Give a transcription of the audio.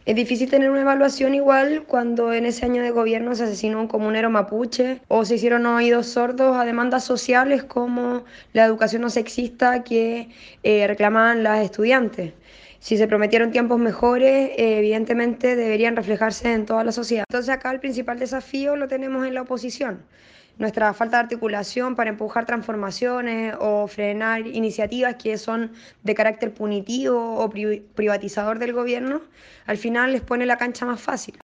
Es difícil tener una evaluación igual cuando en ese año de gobierno se asesinó a un comunero mapuche o se hicieron oídos sordos a demandas sociales como la educación no sexista que reclamaban las estudiantes. Si se prometieron tiempos mejores, evidentemente deberían reflejarse en toda la sociedad. Entonces acá el principal desafío lo tenemos en la oposición. Nuestra falta de articulación para empujar transformaciones o frenar iniciativas que son de carácter punitivo o privatizador del gobierno, al final les pone la cancha más fácil.